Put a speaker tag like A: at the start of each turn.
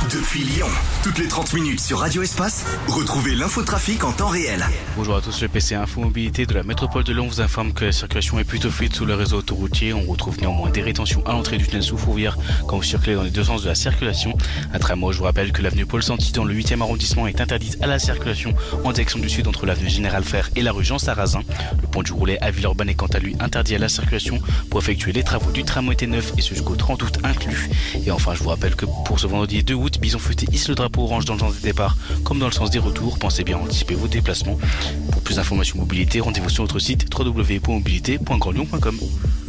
A: Depuis Lyon, toutes les 30 minutes sur Radio Espace, retrouvez l'infotrafic en temps réel.
B: Bonjour à tous, le PC Info Mobilité de la métropole de Lyon vous informe que la circulation est plutôt fluide sous le réseau autoroutier. On retrouve néanmoins des rétentions à l'entrée du tunnel sous Fourvière quand vous circulez dans les deux sens de la circulation. À Tramont, je vous rappelle que l'avenue Paul Santi dans le 8e arrondissement est interdite à la circulation en direction du sud entre l'avenue Général Fer et la rue Jean Sarrazin. Le pont du Roulet à Villeurbanne est quant à lui interdit à la circulation pour effectuer les travaux du tramway T9 et ce jusqu'au 30 août inclus. Et enfin, je vous rappelle que pour ce vendredi 2 août, Bison Futé hisse le drapeau orange dans le sens des départs comme dans le sens des retours. Pensez bien à anticiper vos déplacements. Pour plus d'informations mobilité, rendez-vous sur notre site www.mobilité.grandlyon.com.